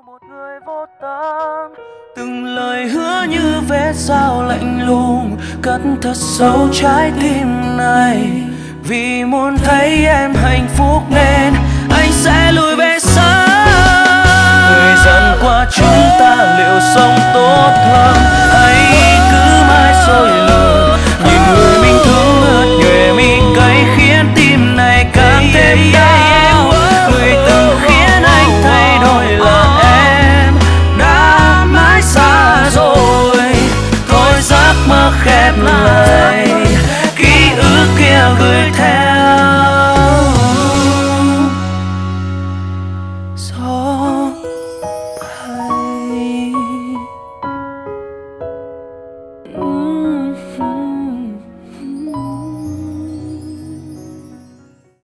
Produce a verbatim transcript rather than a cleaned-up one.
một người vô tâm. Từng lời hứa như vết dao lạnh lùng cất thật sâu trái tim này. Vì muốn thấy em hạnh phúc nên anh sẽ lùi bên